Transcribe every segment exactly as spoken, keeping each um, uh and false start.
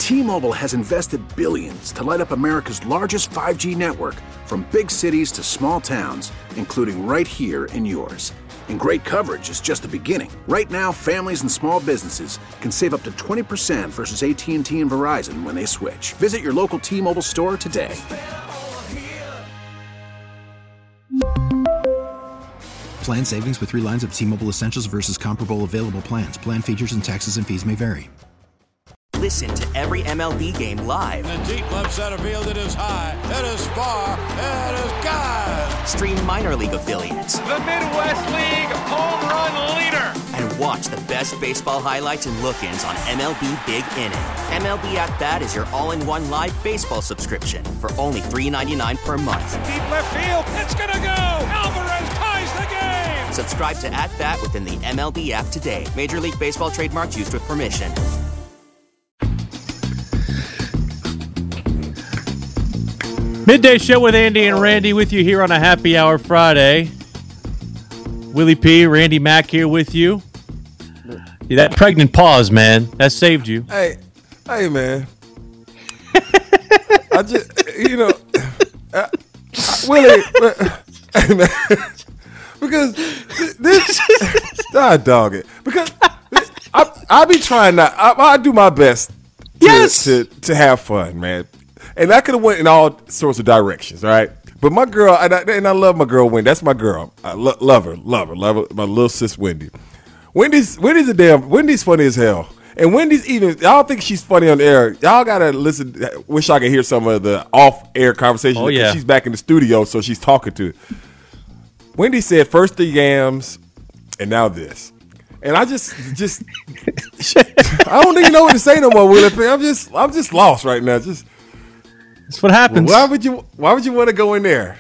T-Mobile has invested billions to light up America's largest five G network, from big cities to small towns, including right here in yours. And great coverage is just the beginning. Right now, families and small businesses can save up to twenty percent versus A T and T and Verizon when they switch. Visit your local T-Mobile store today. Plan savings with three lines of T-Mobile Essentials versus comparable available plans. Plan features and taxes and fees may vary. Listen to every M L B game live. In the deep left center field, it is high, it is far, it is gone. Stream minor league affiliates. The Midwest League home run leader. And watch the best baseball highlights and look-ins on M L B Big Inning. M L B At Bat is your all-in-one live baseball subscription for only three dollars and ninety-nine cents per month. Deep left field, it's gonna go. Alvarez ties the game. Subscribe to At Bat within the M L B app today. Major League Baseball trademarks used with permission. Midday Show with Andy and Randy with you here on a Happy Hour Friday. Willie P, Randy Mack here with you. Yeah, that pregnant pause, man, that saved you. Hey, hey, man. I just, you know, uh, Willie, uh, hey, man, because this, I dog it. Because I, I be trying not, I, I do my best to, yes! to, to have fun, man. And I could have went in all sorts of directions, right? But my girl, and I, and I love my girl Wendy. That's my girl. I lo- love her, love her, love her. My little sis Wendy. Wendy's Wendy's a damn. Wendy's funny as hell. And Wendy's even. Y'all think she's funny on the air? Y'all gotta listen. Wish I could hear some of the off-air conversation. Oh yeah. She's back in the studio, so she's talking to. Wendy said first the yams, and now this. And I just, just, I don't even know what to say no more, Willie. I'm just, I'm just lost right now. Just. That's what happens. Why would you? Why would you want to go in there?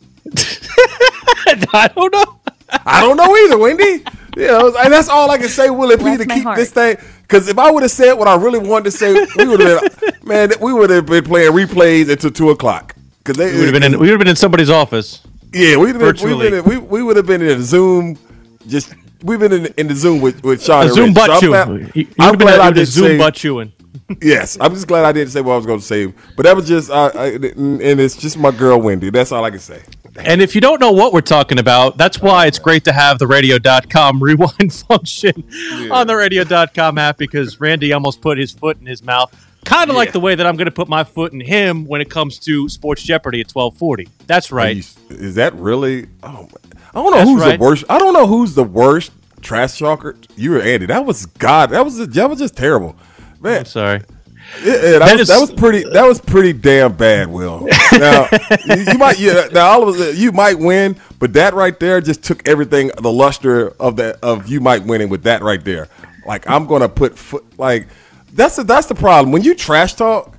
I don't know. I don't know either, Wendy. You know, and that's all I can say, Willie P, to keep heart. This thing. Because if I would have said what I really wanted to say, we would have been, man, we would have been playing replays until two o'clock. Because they we would have been in. We would have been in somebody's office. Yeah, we would have been. Been in, we we would have been in a Zoom. Just we've been in, in the Zoom with with Sean. A Zoom butt chewing. So I'm glad, I'm glad I did Zoom butt chewing. Yes, I'm just glad I didn't say what I was going to say, but that was just, uh, I, and it's just my girl Wendy. That's all I can say. And if you don't know what we're talking about, that's why it's great to have the radio dot com rewind function yeah. on the radio dot com app, because Randy almost put his foot in his mouth, kind of yeah. like the way that I'm going to put my foot in him when it comes to Sports Jeopardy at twelve forty. That's right. You, is that really? Oh, I don't know that's who's right. the worst. I don't know who's the worst trash talker. You or Andy? That was God. That was that was just terrible. Man, I'm sorry. Yeah, that, that, was, is, that was pretty. That was pretty damn bad, Will. Now you, you might, yeah. Now all of it, you might win, but that right there just took everything, the luster of that of you might winning with that right there. Like I'm gonna put foot. Like that's the, that's the problem when you trash talk.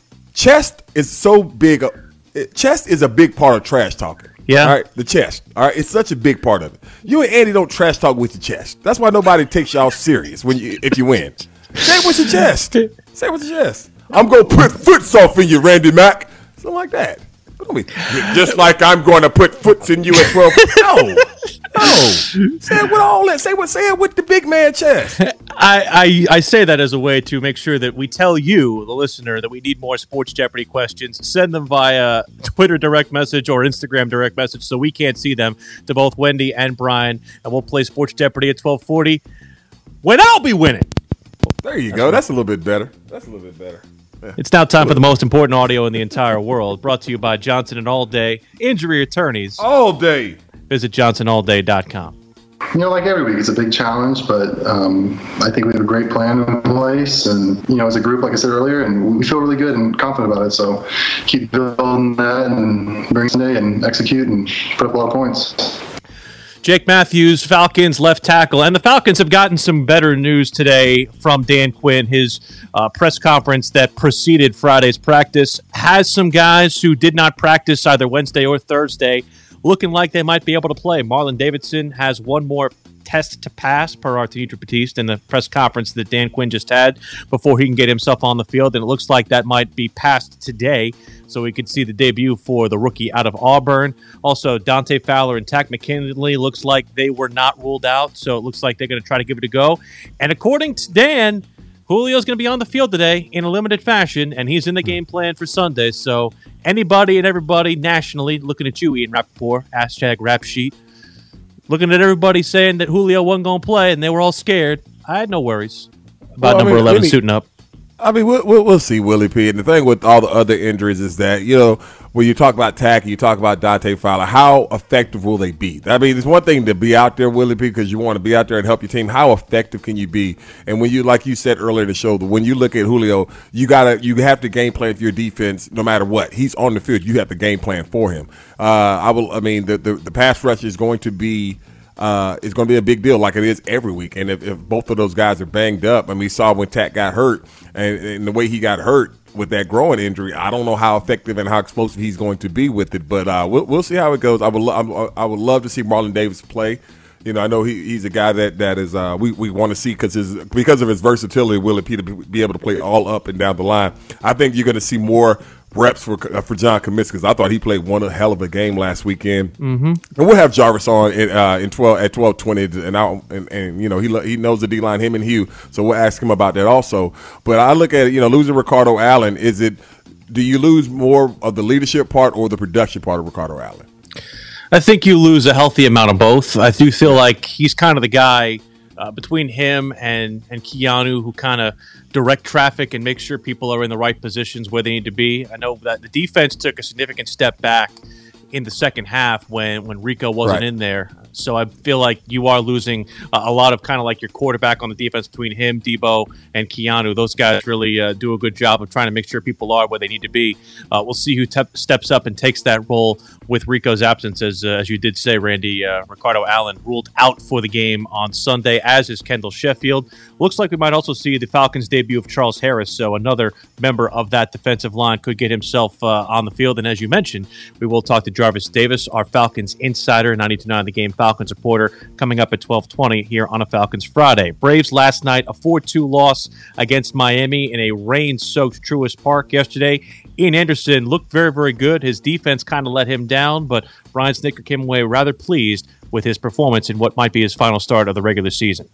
Chest is so big. It, chest is a big part of trash talking. Yeah. All right. The chest. All right. It's such a big part of it. You and Andy don't trash talk with your chest. That's why nobody takes y'all serious when you if you win. Say it with your chest. Say it with your chest. I'm going to put foots off in you, Randy Mack. Something like that. Don't be, just like I'm going to put foots in you at twelve. No. No. Say it with all that. Say, what, say it with the big man chest. I, I, I say that as a way to make sure that we tell you, the listener, that we need more Sports Jeopardy questions. Send them via Twitter direct message or Instagram direct message so we can't see them to both Wendy and Brian. And we'll play Sports Jeopardy at twelve forty when I'll be winning. There you That's go. Right. That's a little bit better. That's a little bit better. Yeah. It's now time for the most important audio in the entire world. Brought to you by Johnson and All Day Injury Attorneys. All day. Visit johnson all day dot com. You know, like every week, it's a big challenge, but um, I think we have a great plan in place. And, you know, as a group, like I said earlier, and we feel really good and confident about it. So keep building that and bring Sunday and execute and put up a lot of points. Jake Matthews, Falcons left tackle. And the Falcons have gotten some better news today from Dan Quinn. His uh, press conference that preceded Friday's practice has some guys who did not practice either Wednesday or Thursday looking like they might be able to play. Marlon Davidson has one more test to pass, per Arthur Batiste in the press conference that Dan Quinn just had before he can get himself on the field. And it looks like that might be passed today, so we could see the debut for the rookie out of Auburn. Also, Dante Fowler and Takk McKinley looks like they were not ruled out, so it looks like they're going to try to give it a go. And according to Dan, Julio's going to be on the field today in a limited fashion, and he's in the game plan for Sunday. So anybody and everybody nationally looking at you, Ian Rappaport, hashtag rap sheet, looking at everybody saying that Julio wasn't going to play and they were all scared, I had no worries about well, number I mean, eleven Jimmy, suiting up. I mean, we'll, we'll, we'll see, Willie P. And the thing with all the other injuries is that, you know, when you talk about Tack, you talk about Dante Fowler, how effective will they be? I mean, it's one thing to be out there, Willie P., because you want to be out there and help your team. How effective can you be? And when you, like you said earlier in the show, when you look at Julio, you gotta, you have to game plan for your defense no matter what. He's on the field. You have to game plan for him. Uh, I will. I mean, the, the, the pass rush is going to be Uh, it's going to be a big deal like it is every week. And if, if both of those guys are banged up, I mean, we saw when Tack got hurt and, and the way he got hurt with that groin injury, I don't know how effective and how explosive he's going to be with it. But uh, we'll, we'll see how it goes. I would, lo- I would love to see Marlon Davis play. You know, I know he, he's a guy that that is uh, we, we want to see because his because of his versatility, Willie P, to be able to play all up and down the line. I think you're going to see more reps for uh, for John Comiskey because I thought he played one hell of a game last weekend. Mm-hmm. And we'll have Jarvis on in, uh, in twelve at twelve twenty, and I and, and you know he he knows the D line, him and Hugh, so we'll ask him about that also. But I look at it, you know, losing Ricardo Allen, is it do you lose more of the leadership part or the production part of Ricardo Allen? I think you lose a healthy amount of both. I do feel like he's kind of the guy uh, between him and, and Keanu who kind of direct traffic and make sure people are in the right positions where they need to be. I know that the defense took a significant step back in the second half when, when Rico wasn't right in there. So I feel like you are losing uh, a lot of kind of like your quarterback on the defense between him, Debo, and Keanu. Those guys really uh, do a good job of trying to make sure people are where they need to be. Uh, we'll see who te- steps up and takes that role with Rico's absence. As uh, as you did say, Randy, uh, Ricardo Allen ruled out for the game on Sunday, as is Kendall Sheffield. Looks like we might also see the Falcons' debut of Charles Harris, so another member of that defensive line could get himself uh, on the field. And as you mentioned, we will talk to Jarvis Davis, our Falcons insider, ninety-two point nine The Game Falcons reporter, coming up at twelve twenty here on a Falcons Friday. Braves last night, a four two loss against Miami in a rain-soaked Truist Park yesterday. Ian Anderson looked very, very good. His defense kind of let him down, but Brian Snitker came away rather pleased with his performance in what might be his final start of the regular season.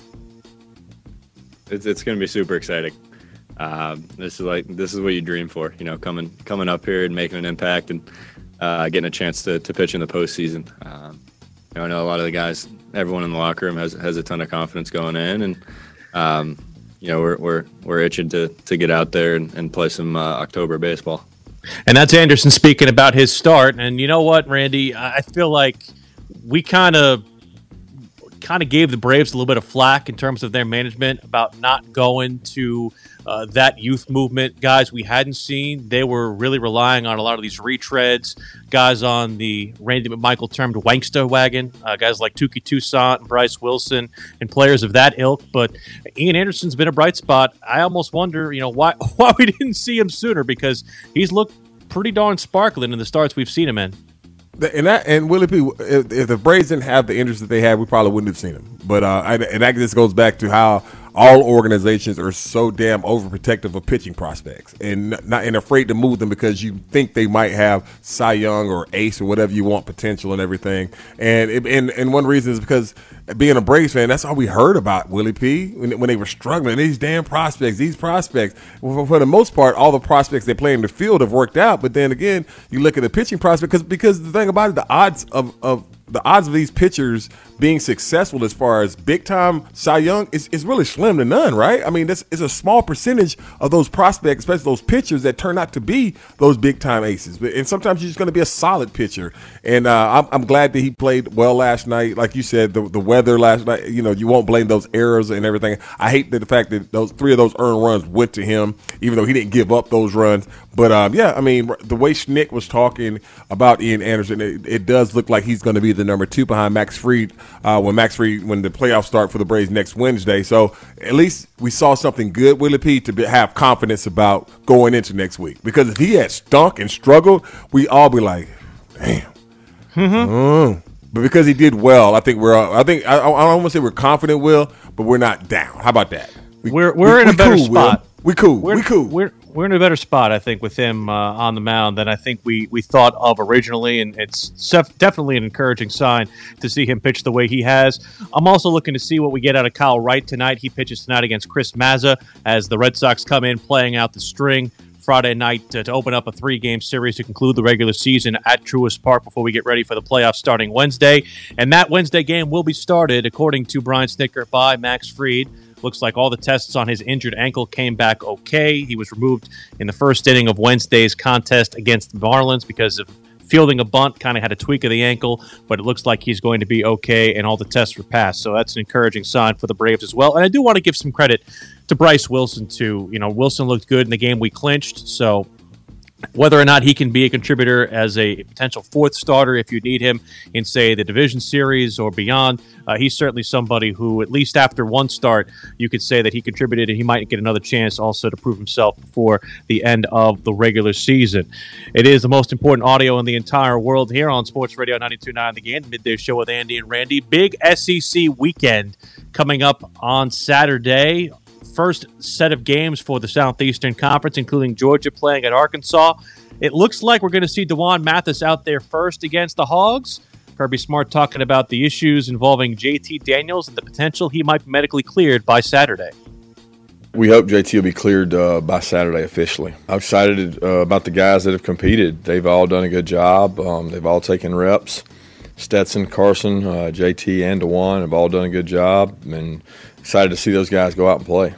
It's, it's going to be super exciting. Um, this is like this is what you dream for, you know, coming coming up here and making an impact and uh, getting a chance to, to pitch in the postseason. Um, you know, I know a lot of the guys, everyone in the locker room has has a ton of confidence going in, and um, you know, we're we're we're itching to to get out there and, and play some uh, October baseball. And that's Anderson speaking about his start. And you know what, Randy, I feel like we kind of. kind of gave the Braves a little bit of flack in terms of their management about not going to uh, that youth movement. Guys we hadn't seen. They were really relying on a lot of these retreads, guys on the Randy McMichael termed wankster wagon, uh, guys like Tuki Toussaint and Bryce Wilson and players of that ilk. But Ian Anderson's been a bright spot. I almost wonder, you know, why why we didn't see him sooner, because he's looked pretty darn sparkling in the starts we've seen him in. And that and Willie P, if, if the Braves didn't have the interest that they had, we probably wouldn't have seen him. But uh, and that just goes back to how all organizations are so damn overprotective of pitching prospects and not and afraid to move them because you think they might have Cy Young or Ace or whatever you want potential and everything. And it, and and one reason is because being a Braves fan, that's all we heard about, Willie P, when, when they were struggling. These damn prospects, these prospects. For, for the most part, all the prospects they play in the field have worked out. But then again, you look at the pitching prospect because because the thing about it, the odds of of the odds of these pitchers being successful as far as big time Cy Young is, is really slim to none, right? I mean, this is a small percentage of those prospects, especially those pitchers that turn out to be those big time aces. And sometimes you're just going to be a solid pitcher. And uh, I'm, I'm glad that he played well last night. Like you said, the, the weather last night, you know, you won't blame those errors and everything. I hate that the fact that those three of those earned runs went to him, even though he didn't give up those runs. But um, yeah, I mean, the way Schnick was talking about Ian Anderson, it, it does look like he's going to be the number two behind Max Fried uh, when Max Fried when the playoffs start for the Braves next Wednesday. So at least we saw something good, Willie P, to be, have confidence about going into next week. Because if he had stunk and struggled, we all be like, damn. Mm-hmm. Mm. But because he did well, I think we're. I think I, I don't want to say we're confident, Will, but we're not down. How about that? We, we're we're we, in we a better cool, spot. Will. We cool. We're, we cool. We're we're in a better spot, I think, with him uh, on the mound than I think we, we thought of originally, and it's def- definitely an encouraging sign to see him pitch the way he has. I'm also looking to see what we get out of Kyle Wright tonight. He pitches tonight against Chris Mazza as the Red Sox come in playing out the string Friday night uh, to open up a three-game series to conclude the regular season at Truist Park before we get ready for the playoffs starting Wednesday. And that Wednesday game will be started, according to Brian Snitker, by Max Fried. Looks like all the tests on his injured ankle came back okay. He was removed in the first inning of Wednesday's contest against the Marlins because of fielding a bunt, kind of had a tweak of the ankle, but it looks like he's going to be okay, and all the tests were passed. So that's an encouraging sign for the Braves as well. And I do want to give some credit to Bryce Wilson, too. You know, Wilson looked good in the game we clinched, so whether or not he can be a contributor as a potential fourth starter if you need him in, say, the division series or beyond, uh, he's certainly somebody who, at least after one start, you could say that he contributed and he might get another chance also to prove himself before the end of the regular season. It is the most important audio in the entire world here on Sports Radio ninety-two point nine The Game, Midday Show with Andy and Randy. Big S E C weekend coming up on Saturday. First set of games for the Southeastern Conference, including Georgia playing at Arkansas. It looks like we're going to see D'Wan Mathis out there first against the Hogs. Kirby Smart talking about the issues involving J T Daniels and the potential he might be medically cleared by Saturday. We hope J T will be cleared uh, by Saturday officially. I'm excited uh, about the guys that have competed. They've all done a good job. Um, they've all taken reps. Stetson, Carson, uh, J T, and D'Wan have all done a good job, and excited to see those guys go out and play.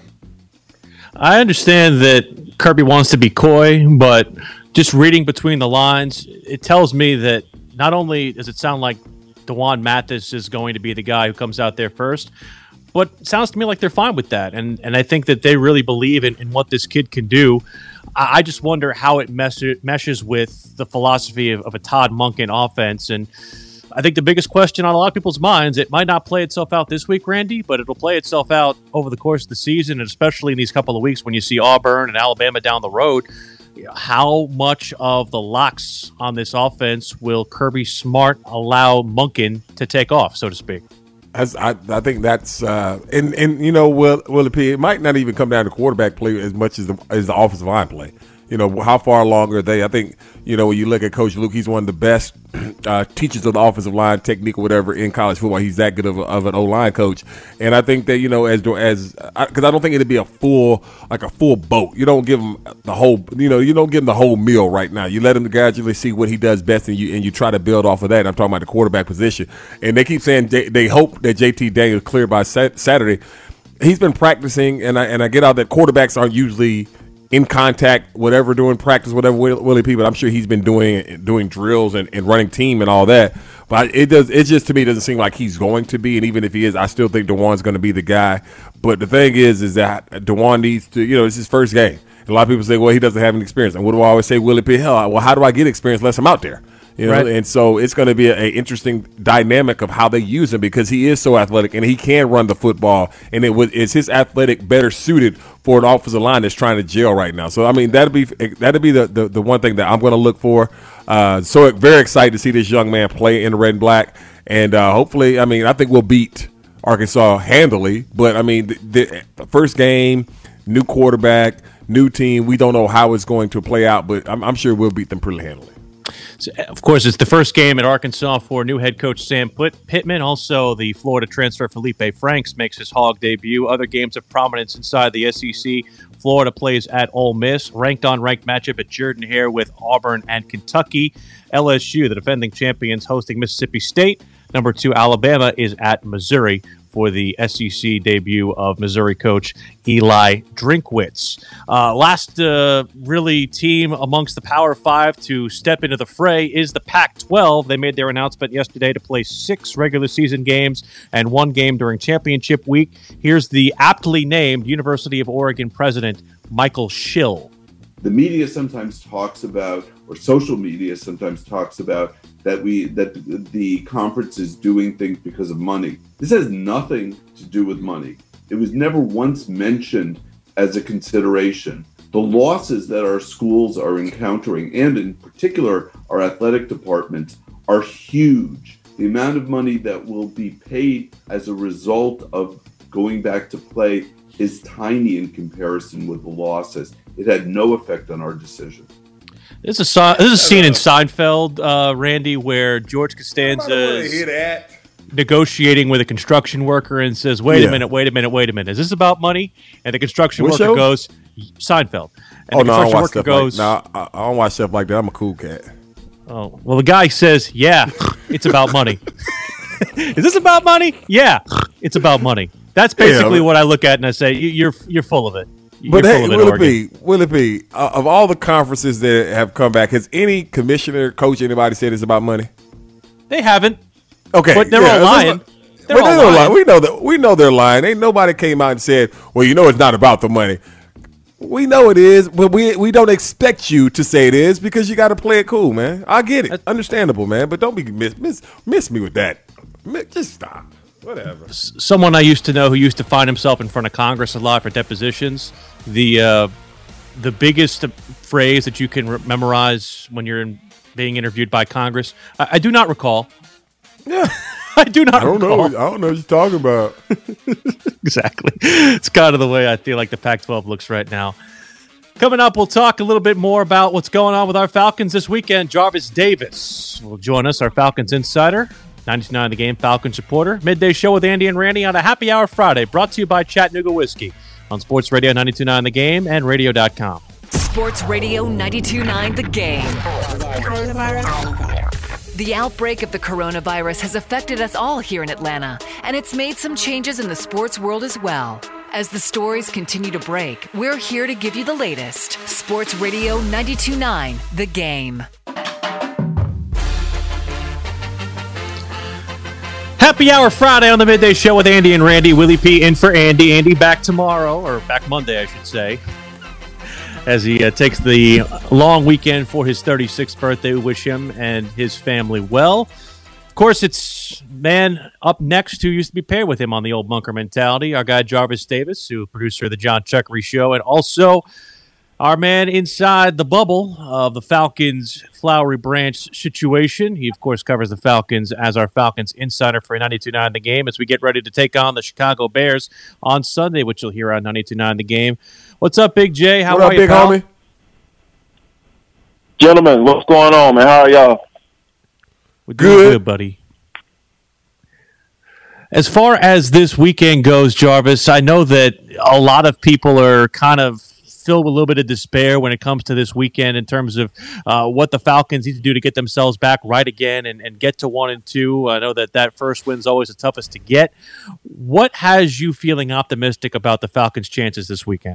I understand that Kirby wants to be coy, but just reading between the lines, it tells me that not only does it sound like D'Wan Mathis is going to be the guy who comes out there first, but it sounds to me like they're fine with that. And and I think that they really believe in, in what this kid can do. I, I just wonder how it mes- meshes with the philosophy of, of a Todd Monken offense. And I think the biggest question on a lot of people's minds, it might not play itself out this week, Randy, but it'll play itself out over the course of the season, and especially in these couple of weeks when you see Auburn and Alabama down the road. You know, how much of the locks on this offense will Kirby Smart allow Monken to take off, so to speak? As I, I think that's uh, and and you know, Will Willie P. It might not even come down to quarterback play as much as the as the offensive line play. You know, how far along are they? I think, you know, when you look at Coach Luke, he's one of the best uh, teachers of the offensive line technique or whatever in college football. He's that good of, a, of an O-line coach. And I think that, you know, as as because I, I don't think it'd be a full, like a full boat. You don't give him the whole, you know, you don't give him the whole meal right now. You let him gradually see what he does best, and you and you try to build off of that. I'm talking about the quarterback position. And they keep saying they, they hope that J T Daniels cleared by Saturday. He's been practicing, and I, and I get out that quarterbacks aren't usually – in contact, whatever, doing practice, whatever, Willie P. But I'm sure he's been doing doing drills and, and running team and all that. But it does. It just to me doesn't seem like he's going to be. And even if he is, I still think D'Wan's going to be the guy. But the thing is, is that D'Wan needs to. You know, it's his first game. And a lot of people say, well, he doesn't have any experience. And what do I always say, Willie P? Hell, well, how do I get experience unless I'm out there? You know, right. And so it's going to be an interesting dynamic of how they use him because he is so athletic and he can run the football. And it was is his athletic better suited for an offensive line that's trying to gel right now. So I mean that'll be that'll be the, the, the one thing that I'm going to look for. Uh, so very excited to see this young man play in the red and black, and uh, hopefully, I mean I think we'll beat Arkansas handily. But I mean the, the first game, new quarterback, new team. We don't know how it's going to play out, but I'm, I'm sure we'll beat them pretty handily. So, of course, it's the first game at Arkansas for new head coach Sam Pittman. Also, the Florida transfer Felipe Franks makes his Hog debut. Other games of prominence inside the S E C. Florida plays at Ole Miss. Ranked on ranked matchup at Jordan-Hare with Auburn and Kentucky. L S U, the defending champions, hosting Mississippi State. Number two, Alabama is at Missouri for the S E C debut of Missouri coach Eli Drinkwitz. Uh, last uh, really team amongst the Power Five to step into the fray is the Pac twelve. They made their announcement yesterday to play six regular season games and one game during championship week. Here's the aptly named University of Oregon president, Michael Schill. The media sometimes talks about, or social media sometimes talks about, that we that the conference is doing things because of money. This has nothing to do with money. It was never once mentioned as a consideration. The losses that our schools are encountering, and in particular our athletic departments, are huge. The amount of money that will be paid as a result of going back to play is tiny in comparison with the losses. It had no effect on our decision. This is a, this is a scene in Seinfeld, uh, Randy, where George Costanza is negotiating with a construction worker and says, wait yeah. a minute, wait a minute, wait a minute. Is this about money? And the construction Which worker show? goes, Seinfeld. And oh, the no, I don't watch worker stuff goes, like, no, I, I don't watch stuff like that. I'm a cool cat. Oh, well, the guy says, yeah, it's about money. Is this about money? Yeah, it's about money. That's basically yeah, what I look at and I say, you're you're full of it. You're but hey, full of will it, it be? Will it be? Uh, of all the conferences that have come back, has any commissioner, coach, anybody said it's about money? They haven't. Okay, but they're yeah, all lying. They're but all they're lying. lying. We know that. We know they're lying. Ain't nobody came out and said, "Well, you know, it's not about the money." We know it is, but we we don't expect you to say it is because you got to play it cool, man. I get it, That's, understandable, man. But don't be miss miss miss me with that. Just stop. Whatever. Someone I used to know who used to find himself in front of Congress a lot for depositions. The uh, the biggest phrase that you can re- memorize when you're in, being interviewed by Congress. I, I do not recall. Yeah, I do not. I don't recall. know. I don't know what you're talking about. Exactly. It's kind of the way I feel like the Pac twelve looks right now. Coming up, we'll talk a little bit more about what's going on with our Falcons this weekend. Jarvis Davis will join us, our Falcons insider. ninety-two point nine The Game Falcons reporter. Midday show with Andy and Randy on a happy hour Friday, brought to you by Chattanooga Whiskey on Sports Radio ninety-two point nine The Game and radio dot com. Sports Radio ninety-two point nine The Game. The outbreak of the coronavirus has affected us all here in Atlanta, and it's made some changes in the sports world as well. As the stories continue to break, we're here to give you the latest. Sports Radio ninety-two point nine The Game. Happy Hour Friday on the Midday Show with Andy and Randy. Willie P in for Andy. Andy back tomorrow, or back Monday, I should say, as he uh, takes the long weekend for his thirty-sixth birthday. We wish him and his family well. Of course, it's man up next who used to be paired with him on the old bunker mentality, our guy Jarvis Davis, who producer of the John Chuckery Show, and also our man inside the bubble of the Falcons Flowery Branch situation. He, of course, covers the Falcons as our Falcons insider for ninety-two point nine The Game as we get ready to take on the Chicago Bears on Sunday, which you'll hear on ninety-two point nine The Game. What's up, Big J? How what are up, you, big pal? homie? Gentlemen, what's going on, man? How are y'all? We're doing good. good, buddy. As far as this weekend goes, Jarvis, I know that a lot of people are kind of filled with a little bit of despair when it comes to this weekend in terms of uh, what the Falcons need to do to get themselves back right again and, and get to one and two. I know that that first win's always the toughest to get. What has you feeling optimistic about the Falcons' chances this weekend?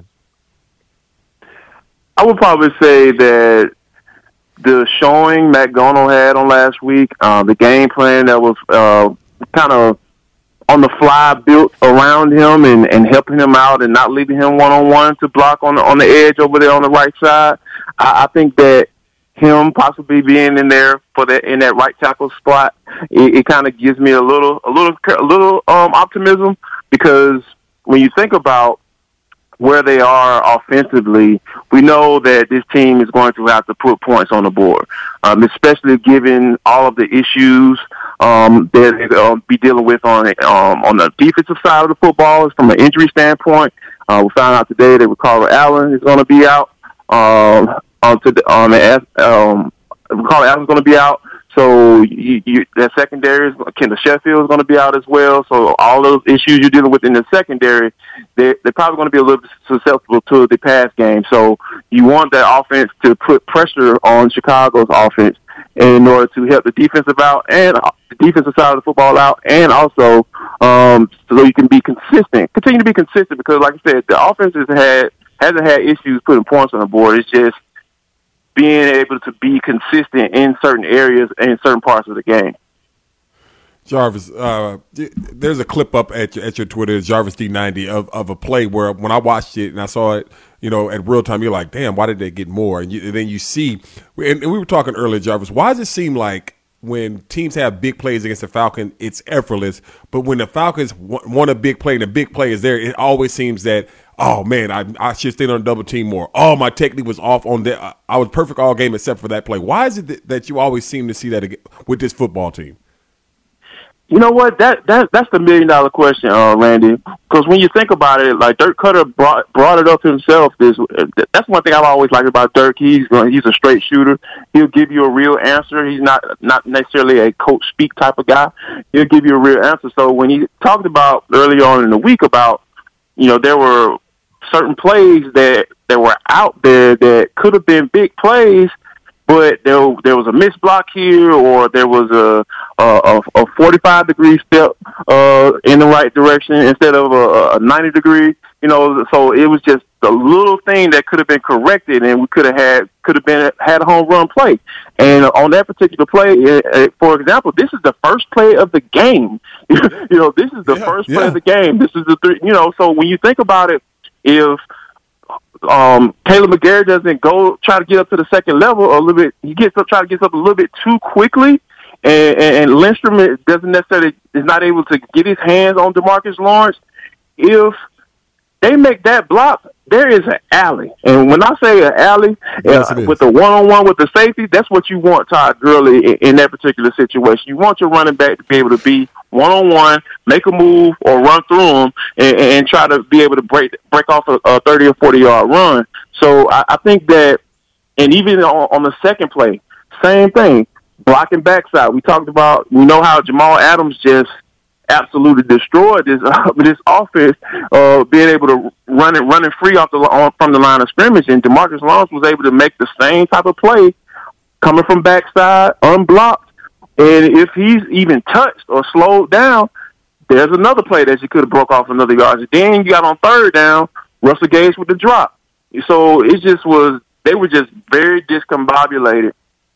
I would probably say that the showing Matt Gono had on last week, uh, the game plan that was uh, kind of on the fly built around him and, and helping him out and not leaving him one-on-one to block on the, on the edge over there on the right side. I, I think that him possibly being in there for that in that right tackle spot, it, it kind of gives me a little a little a little um, optimism, because when you think about where they are offensively, we know that this team is going to have to put points on the board, um, especially given all of the issues um, that they'll uh, be dealing with on um, on the defensive side of the football. From an injury standpoint, uh, we found out today that Ricardo Allen is going to be out. Um, on to the, um, um, Ricardo Allen is going to be out. So you, you, that secondary, is, Kendall Sheffield is going to be out as well. So all those issues you're dealing with in the secondary, they're, they're probably going to be a little bit susceptible to the pass game. So you want that offense to put pressure on Chicago's offense in order to help the defensive out and the defensive side of the football out, and also um, so you can be consistent, continue to be consistent, because like I said, the offense has had, hasn't had issues putting points on the board. It's just being able to be consistent in certain areas and certain parts of the game. Jarvis, uh, there's a clip up at your, at your Twitter, Jarvis D ninety, of, of a play where when I watched it and I saw it, you know, at real time, you're like, damn, why did they get more? And, you, and then you see, and, and we were talking earlier, Jarvis, why does it seem like when teams have big plays against the Falcons, it's effortless, but when the Falcons want a big play and the big play is there, it always seems that, oh, man, I, I should stay on double team more. Oh, my technique was off on that. I was perfect all game except for that play. Why is it that, that you always seem to see that with this football team? You know what? That that that's the million dollar question, uh, Randy. Because when you think about it, like Dirk Cutter brought brought it up himself. This that's one thing I've always liked about Dirk. He's he's a straight shooter. He'll give you a real answer. He's not not necessarily a coach speak type of guy. He'll give you a real answer. So when he talked about early on in the week about, you know, there were certain plays that that were out there that could have been big plays, but there there was a missed block here, or there was a a, a forty-five degree step uh, in the right direction instead of a, a ninety degree. You know, so it was just a little thing that could have been corrected, and we could have had could have been had a home run play. And on that particular play, uh, for example, this is the first play of the game. you know, this is the yeah, first play yeah. of the game. This is the three. You know, so when you think about it, if Um, Kaleb McGarry doesn't go try to get up to the second level a little bit. He gets up, try to get up a little bit too quickly, and, and, and Lindstrom doesn't necessarily is not able to get his hands on DeMarcus Lawrence. If they make that block, there is an alley, and when I say an alley yes, uh, with the one-on-one with the safety, that's what you want, Todd Gurley, in, in that particular situation. You want your running back to be able to be one-on-one, make a move, or run through them, and, and try to be able to break break off a, a thirty or forty-yard run. So I, I think that, and even on, on the second play, same thing, blocking backside. We talked about, we know how Jamal Adams just absolutely destroyed this uh, this offense, uh, being able to run it running free off the on, from the line of scrimmage, and DeMarcus Lawrence was able to make the same type of play coming from backside, unblocked. And if he's even touched or slowed down, there's another play that you could have broke off another yard. Then you got on third down, Russell Gage with the drop. So it just was, they were just very discombobulated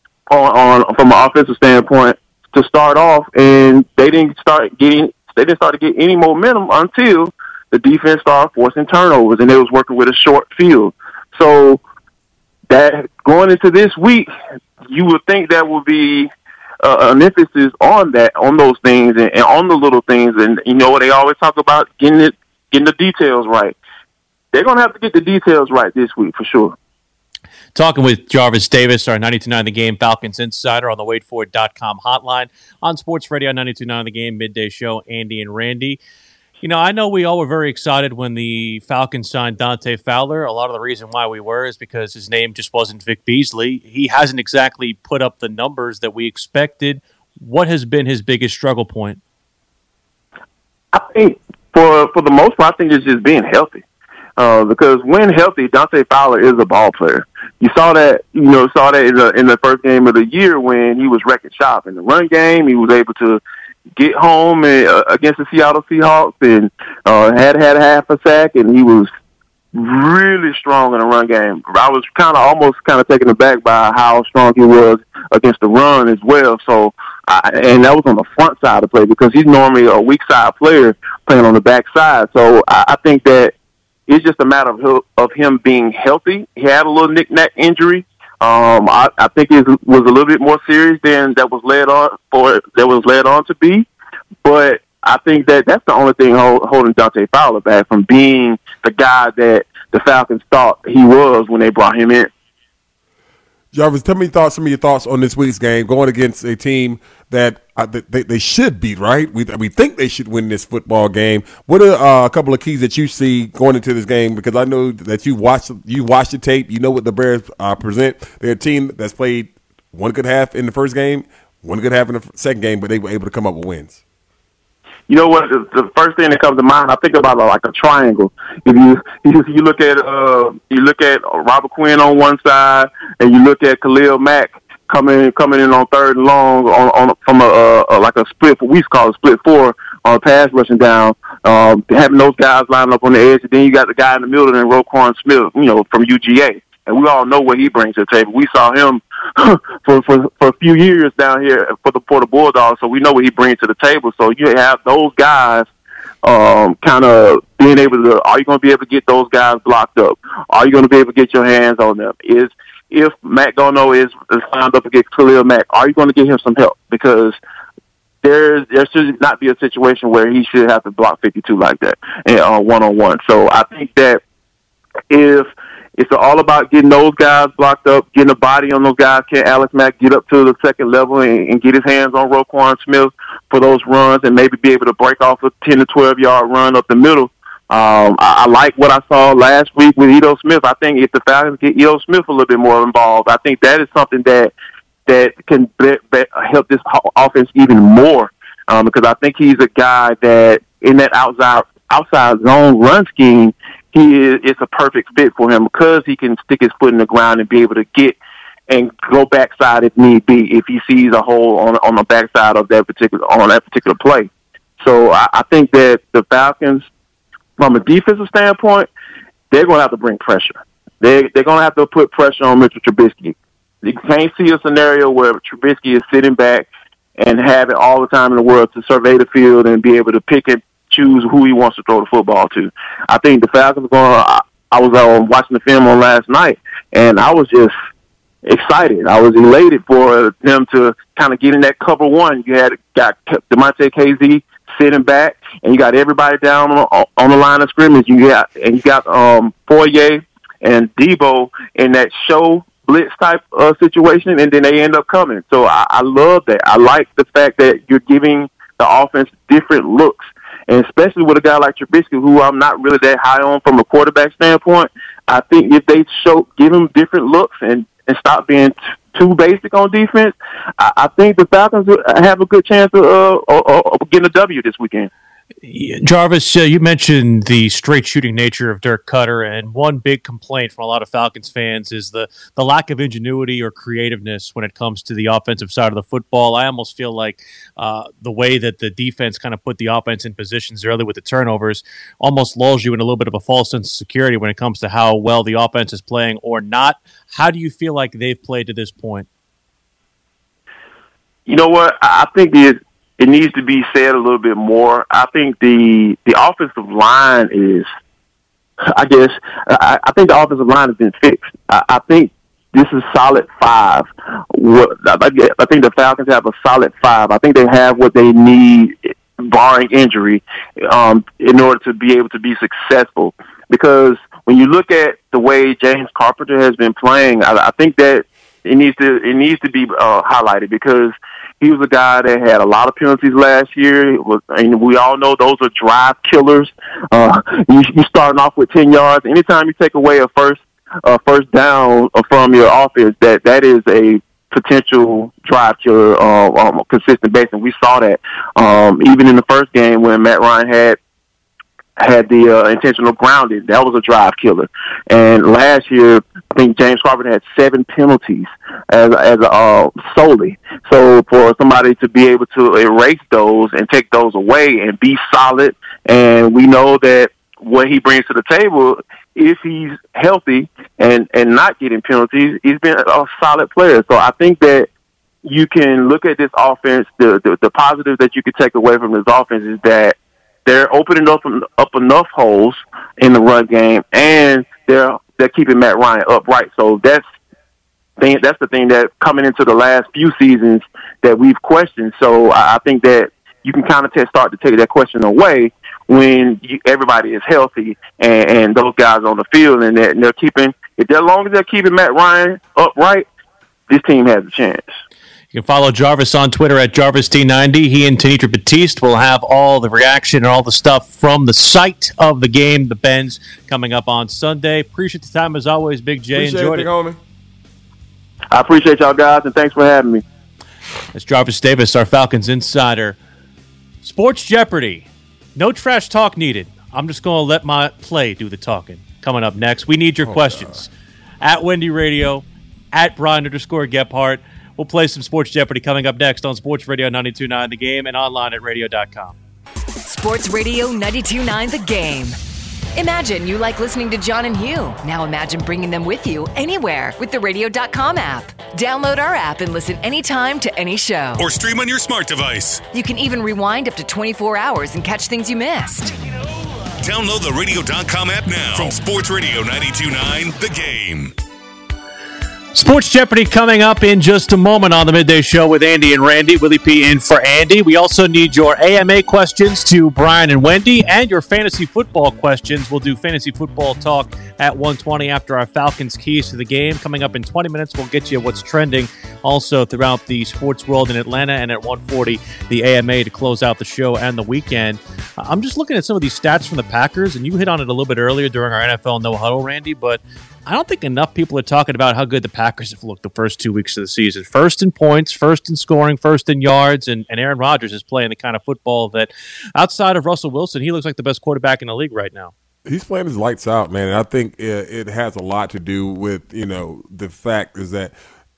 on, on from an offensive standpoint to start off, and they didn't start getting, they didn't start to get any momentum until the defense started forcing turnovers, and they was working with a short field. So that going into this week, you would think that would be Uh, an emphasis on that, on those things, and, and on the little things. And you know, they always talk about getting it, getting the details right. They're gonna have to get the details right this week for sure. Talking with Jarvis Davis, our ninety-two point nine The Game Falcons insider on the wade ford dot com hotline on Sports Radio ninety-two point nine The Game midday show. Andy and Randy. You know, I know we all were very excited when the Falcons signed Dante Fowler. A lot of the reason why we were is because his name just wasn't Vic Beasley. He hasn't exactly put up the numbers that we expected. What has been his biggest struggle point? I think for for the most part, I think it's just being healthy. Uh, because when healthy, Dante Fowler is a ball player. You saw that, you know, saw that in the, in the first game of the year when he was wrecking shop in the run game. He was able to get home and, uh, against the Seattle Seahawks, and uh, had had half a sack, and he was really strong in the run game. I was kind of almost kind of taken aback by how strong he was against the run as well. So, I, and that was on the front side of the play because he's normally a weak side player playing on the back side. So I, I think that it's just a matter of of him being healthy. He had a little knick-knack injury. Um, I, I think it was a little bit more serious than that was led on for that was led on to be, but I think that that's the only thing hold, holding Dante Fowler back from being the guy that the Falcons thought he was when they brought him in. Jarvis, tell me thoughts, some of your thoughts on this week's game, going against a team that uh, they, they should beat, right? We we think they should win this football game. What are uh, a couple of keys that you see going into this game? Because I know that you watch you watch the tape. You know what the Bears uh, present. They're a team that's played one good half in the first game, one good half in the second game, but they were able to come up with wins. You know what? The first thing that comes to mind, I think about it like a triangle. If you if you look at uh, you look at Robert Quinn on one side, and you look at Khalil Mack coming coming in on third and long on, on from a, a like a split, what we call a split four on pass rushing down, um, having those guys lining up on the edge, and then you got the guy in the middle, and Roquan Smith, you know, from U G A, and we all know what he brings to the table. We saw him for, for for a few years down here for the for the Bulldogs, so we know what he brings to the table. So you have those guys um, kind of being able to. Are you going to be able to get those guys blocked up? Are you going to be able to get your hands on them? Is if Matt Gono is, is signed up against Khalil Mack, are you going to get him some help? Because there's there should not be a situation where he should have to block fifty-two like that and uh, one on one. So I think that if it's all about getting those guys blocked up, getting a body on those guys. Can Alex Mack get up to the second level and, and get his hands on Roquan Smith for those runs and maybe be able to break off a ten to twelve yard run up the middle. Um, I, I like what I saw last week with Ito Smith. I think if the Falcons get Ito Smith a little bit more involved, I think that is something that that can be, be, help this offense even more. Um, because I think he's a guy that in that outside outside zone run scheme, he is it's a perfect fit for him because he can stick his foot in the ground and be able to get and go backside if need be if he sees a hole on on the backside of that particular on that particular play. So I, I think that the Falcons, from a defensive standpoint, they're going to have to bring pressure. They they're going to have to put pressure on Mitchell Trubisky. You can't see a scenario where Trubisky is sitting back and have it all the time in the world to survey the field and be able to pick and choose who he wants to throw the football to. I think the Falcons are going to, I was uh, watching the film on last night, and I was just excited. I was elated for them to kind of get in that cover one. You had got DeMonte K Z sitting back, and you got everybody down on, on the line of scrimmage. You got and you got um, Foye and Debo in that show blitz type uh, situation, and then they end up coming. So I, I love that. I like the fact that you're giving the offense different looks, and especially with a guy like Trubisky, who I'm not really that high on from a quarterback standpoint. I think if they show give him different looks and, and stop being t- too basic on defense, I, I think the Falcons have a good chance of uh, uh, uh, getting a W this weekend. Jarvis, uh, you mentioned the straight shooting nature of Dirk Cutter, and one big complaint from a lot of Falcons fans is the, the lack of ingenuity or creativeness when it comes to the offensive side of the football. I almost feel like uh, the way that the defense kind of put the offense in positions early with the turnovers almost lulls you in a little bit of a false sense of security when it comes to how well the offense is playing or not. How do you feel like they've played to this point? You know what? I think the It needs to be said a little bit more. I think the the offensive line is, I guess, I, I think the offensive line has been fixed. I, I think this is solid five. What, I, I think the Falcons have a solid five. I think they have what they need, barring injury, um, in order to be able to be successful. Because when you look at the way James Carpenter has been playing, I, I think that it needs to it needs to be uh, highlighted because he was a guy that had a lot of penalties last year. It was, and we all know those are drive killers. Uh, you, you starting off with ten yards. Anytime you take away a first uh, first down from your offense, that that is a potential drive killer uh, on a consistent basis. And we saw that um, even in the first game when Matt Ryan had had the uh, intentional grounding. That was a drive killer. And last year, I think James Carpenter had seven penalties as as uh, solely. So for somebody to be able to erase those and take those away and be solid, and we know that what he brings to the table, if he's healthy and, and not getting penalties, he's been a solid player. So I think that you can look at this offense, the, the, the positive that you could take away from this offense is that they're opening up, up enough holes in the run game, and they're they're keeping Matt Ryan upright. So that's thing. That's the thing that coming into the last few seasons that we've questioned. So I, I think that you can kind of t- start to take that question away when you, everybody is healthy and, and those guys on the field, and they're, and they're keeping. If they're long as they're keeping Matt Ryan upright, this team has a chance. You can follow Jarvis on Twitter at Jarvis T ninety. He and Tanitra Batiste will have all the reaction and all the stuff from the site of the game, the Benz, coming up on Sunday. Appreciate the time as always, Big J. Appreciate Enjoyed it, it. homie. I appreciate y'all guys, and thanks for having me. That's Jarvis Davis, our Falcons insider. Sports Jeopardy. No trash talk needed. I'm just going to let my play do the talking. Coming up next, we need your oh, questions. God. At Wendy Radio, at Brian underscore Gephardt. We'll play some Sports Jeopardy coming up next on Sports Radio ninety-two point nine The Game and online at radio dot com. Sports Radio ninety-two point nine The Game. Imagine you like listening to John and Hugh. Now imagine bringing them with you anywhere with the radio dot com app. Download our app and listen anytime to any show. Or stream on your smart device. You can even rewind up to twenty-four hours and catch things you missed. Download the radio dot com app now from Sports Radio ninety-two point nine The Game. Sports Jeopardy coming up in just a moment on the Midday Show with Andy and Randy. Willie P in for Andy. We also need your A M A questions to Brian and Wendy and your fantasy football questions. We'll do fantasy football talk at one twenty after our Falcons keys to the game. Coming up in twenty minutes, we'll get you what's trending also throughout the sports world in Atlanta, and at one forty, the A M A to close out the show and the weekend. I'm just looking at some of these stats from the Packers, and you hit on it a little bit earlier during our N F L No Huddle, Randy, but I don't think enough people are talking about how good the Packers have looked the first two weeks of the season. First in points, first in scoring, first in yards, and, and Aaron Rodgers is playing the kind of football that, outside of Russell Wilson, he looks like the best quarterback in the league right now. He's playing his lights out, man, and I think it, it has a lot to do with, you know, the fact is that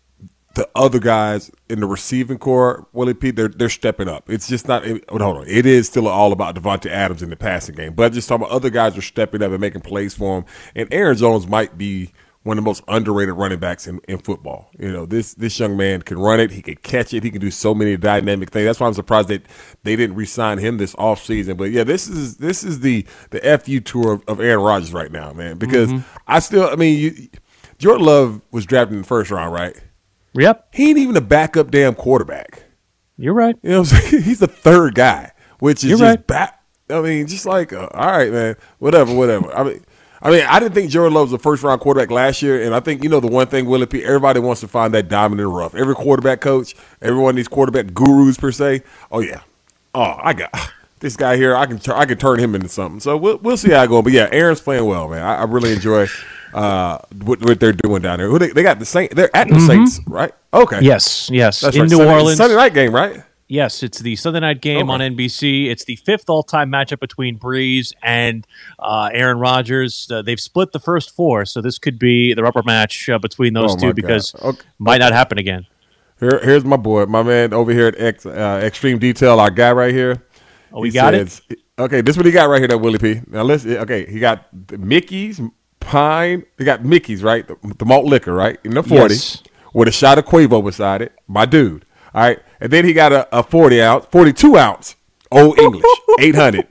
the other guys in the receiving core, Willie P, they're they're stepping up. It's just not. It, hold on, it is still all about Devontae Adams in the passing game, but just talking about other guys are stepping up and making plays for him. And Aaron Jones might be one of the most underrated running backs in, in football. You know, this this young man can run it, he can catch it, he can do so many dynamic things. That's why I'm surprised that they didn't re-sign him this offseason. But yeah, this is this is the the F U tour of, of Aaron Rodgers right now, man. Because mm-hmm. I still, I mean, you, Jordan Love was drafted in the first round, right? Yep. He ain't even a backup damn quarterback. You're right. You know what I'm saying? He's the third guy, which is You're just right. back. I mean, just like, uh, all right, man, whatever, whatever. I mean, I mean, I didn't think Jordan Love was a first-round quarterback last year, and I think, you know, the one thing, Willie P, everybody wants to find that diamond in the rough. Every quarterback coach, every one of these quarterback gurus, per se, oh, yeah. Oh, I got this guy here. I can I can turn him into something. So we'll we'll see how it goes. But, yeah, Aaron's playing well, man. I, I really enjoy uh, what, what they're doing down there. Who they, they got the Saints. They're at the Mm-hmm. Saints, right? Okay. Yes, yes. That's in right. New Sunday, Orleans. Sunday night game, right? Yes, it's the Sunday night game Okay. on N B C. It's the fifth all-time matchup between Breeze and uh, Aaron Rodgers. Uh, they've split the first four, so this could be the rubber match uh, between those Oh, my two God. because Okay. might not happen again. Here, here's my boy, my man over here at X, uh, Extreme Detail, our guy right here. Oh, we He got says, it? Okay, this is what he got right here, that Willie P. Now, listen, okay, he got the Mickey's, Pine. He got Mickey's, right? The, the malt liquor, right? In the forty Yes. with a shot of Quavo beside it. My dude. All right. And then he got a, a forty ounce, forty-two ounce, Old English, eight hundred.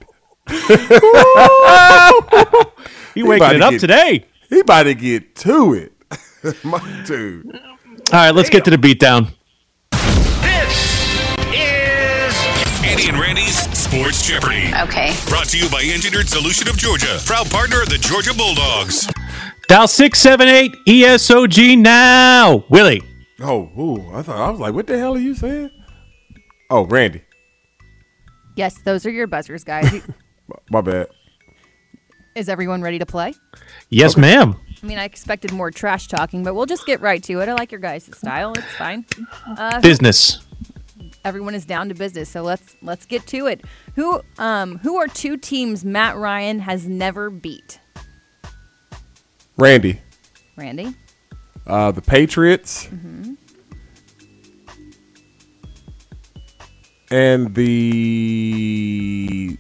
He waking it up get, today. He about to get to it. My dude. All right, let's get to the beatdown. Andy and Randy's Sports Jeopardy. Okay. Brought to you by Engineered Solution of Georgia, proud partner of the Georgia Bulldogs. Dial six seven eight E S O G now. Willie. Oh, ooh, I thought I was like, what the hell are you saying? Oh, Randy. Yes, those are your buzzers, guys. My bad. Is everyone ready to play? Yes, ma'am. I mean, I expected more trash talking, but we'll just get right to it. I like your guys' style. It's fine. Uh, Business. Everyone is down to business, so let's let's get to it. Who um who are two teams Matt Ryan has never beat? Randy. Randy. Uh, the Patriots. Mm-hmm. And the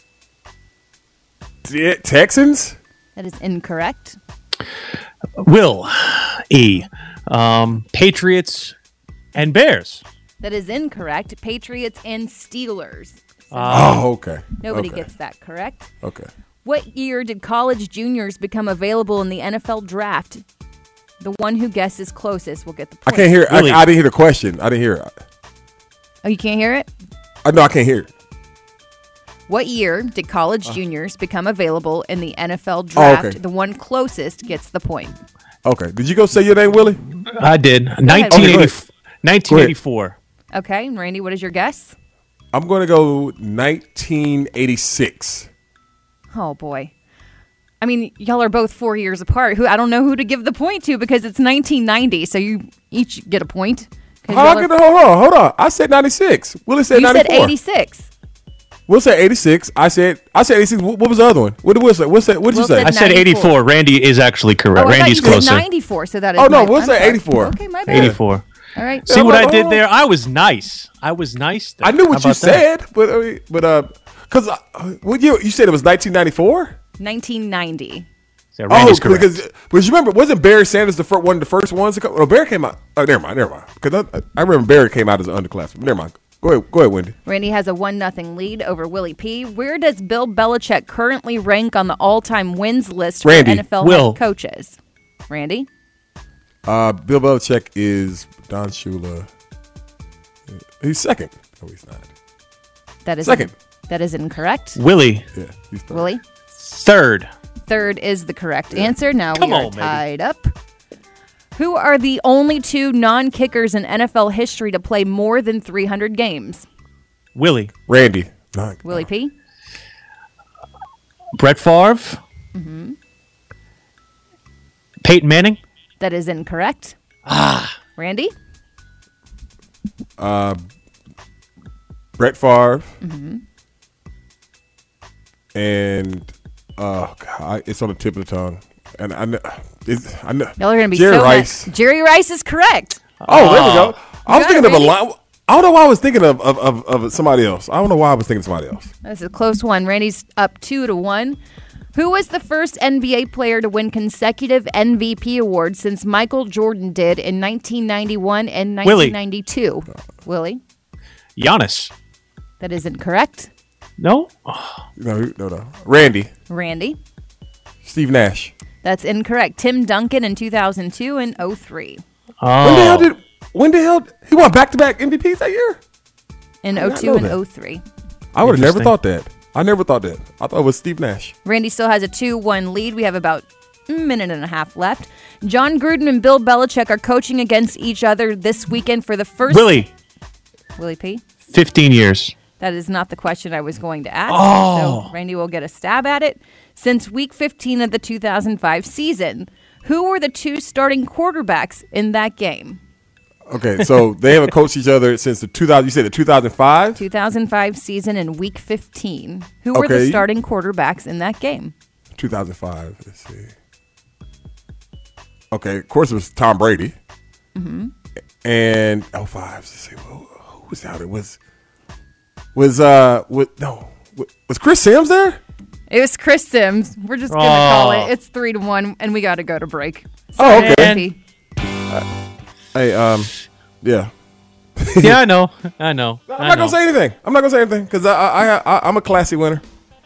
Te- Texans? That is incorrect. Will E. Um, Patriots and Bears. That is incorrect. Patriots and Steelers. Oh, okay. Nobody okay. gets that correct. Okay. What year did college juniors become available in the N F L draft? The one who guesses closest will get the I point. can't hear. I, Really? I didn't hear the question. I didn't hear it. Oh, you can't hear it? I know I can't hear it. What year did college juniors become available in the N F L draft? Oh, okay. The one closest gets the point. Okay. Did you go say your name, Willie? I did. ahead. nineteen eighty, Okay, go ahead. nineteen eighty-four. Okay, and Randy, what is your guess? I'm going to go nineteen eighty-six. Oh, boy. I mean, y'all are both four years apart. Who I don't know who to give the point to because it's nineteen ninety, so you each get a point. 'Cause Oh, I y'all get are- the, hold on, hold on. I said ninety-six. Willie said you said ninety-four. eighty-six. Will said eighty-six. I said I said eighty-six. What, what was the other one? What did Will say? What said? What did Will you say? said I said ninety-four. eighty-four. Randy is actually correct. Oh, I Randy's thought you closer. said ninety-four, so that is Oh, no, my- Will I'm said sorry. eighty-four. Okay, my bad. eighty-four. All right. See Yeah, what but- I did oh. there? I was nice. I was nice. There. I knew How what you about that? said, but I mean, but uh, because uh, what year you said it was nineteen ninety-four? nineteen ninety. So Oh, Randy's correct. because because you remember, wasn't Barry Sanders the first one of the first ones to come? No, Barry came out. Oh, never mind, never mind. Because I, I remember Barry came out as an underclassman. Never mind. Go ahead, go ahead, Wendy. Randy has a one nothing lead over Willie P. Where does Bill Belichick currently rank on the all-time wins list for Randy. N F L Will. head coaches? Randy? Uh, Bill Belichick is Don Shula. He's second. No, he's not. That is Second. That is incorrect. Willie, Yeah, he's third. Willie? third. Third is the correct answer. Now Come we are on, baby. tied up. Who are the only two non-kickers in N F L history to play more than three hundred games? Willie. Randy. No. Willie P. Brett Favre. Mm-hmm. Peyton Manning. That is incorrect. Ah. Randy. Uh, Brett Favre. Mm-hmm. And uh, God, it's on the tip of the tongue. And I know, it's, I know. Y'all are gonna be Jerry so Rice. mad. Jerry Rice is correct. Oh, there we go. I was got thinking it, of a Randy. line. I don't know why I was thinking of, of, of, of somebody else. I don't know why I was thinking of somebody else. That's a close one. Randy's up two to one. Who was the first N B A player to win consecutive M V P awards since Michael Jordan did in nineteen ninety-one and nineteen ninety-two? Willie. Giannis. That isn't correct. No? No, no, no. Randy. Randy. Steve Nash. That's incorrect. Tim Duncan in two thousand two and oh three. Oh. When the hell did when the hell he won back to back M V Ps that year? In I did oh not two know and that. oh three. I would have never Interesting. thought that. I never thought that. I thought it was Steve Nash. Randy still has a two one lead. We have about a minute and a half left. John Gruden and Bill Belichick are coaching against each other this weekend for the first... Willie. Willie P. fifteen years. That is not the question I was going to ask. Oh. So Randy will get a stab at it. Since week fifteen of the two thousand five season, who were the two starting quarterbacks in that game? Okay, so they haven't coached each other since the two thousand. You said the two thousand five. two thousand five season in week fifteen. Who were Okay. the starting quarterbacks in that game? two thousand five. Let's see. Okay, of course it was Tom Brady. Mm-hmm. And oh five. Let's see. Who, who was out? It was was uh was, no was Chris Sims there? It was Chris Sims. We're just gonna Oh. call it. It's three to one, and we got to go to break. Oh, Sorry, okay. Randy. Hey, um, yeah. Yeah, I know. I know. I'm I not know. gonna say anything. I'm not gonna say anything because I, I, I, I'm a classy winner.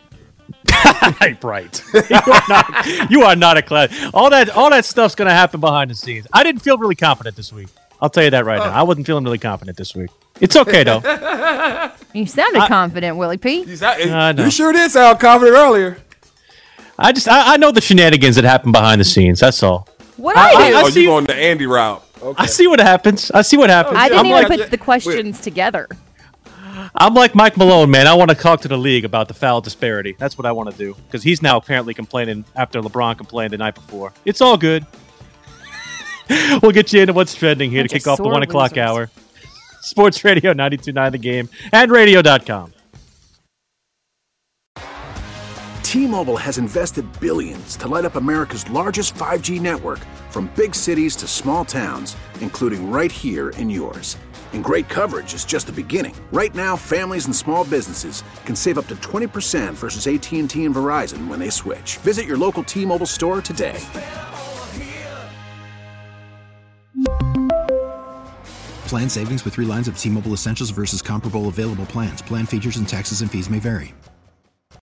Right. You are not, you are not a class. All that all that stuff's going to happen behind the scenes. I didn't feel really confident this week. I'll tell you that right now. I wasn't feeling really confident this week. It's okay, though. You sounded confident, Willie P. I know. You sure did sound confident earlier. I just I, I know the shenanigans that happen behind the scenes. That's all. What I, do? oh, you going the Andy route? Okay. I see what happens. I see what happens. I didn't I'm even like, put the questions together. I'm like Mike Malone, man. I want to talk to the league about the foul disparity. That's what I want to do because he's now apparently complaining after LeBron complained the night before. It's all good. We'll get you into what's trending here Bunch to of kick off the sore one o'clock losers. hour. Sports Radio ninety-two point nine The Game and radio dot com. T-Mobile has invested billions to light up America's largest five G network, from big cities to small towns, including right here in yours. And great coverage is just the beginning. Right now, families and small businesses can save up to twenty percent versus A T and T and Verizon when they switch. Visit your local T-Mobile store today. Plan savings with three lines of T-Mobile Essentials versus comparable available plans. Plan features and taxes and fees may vary.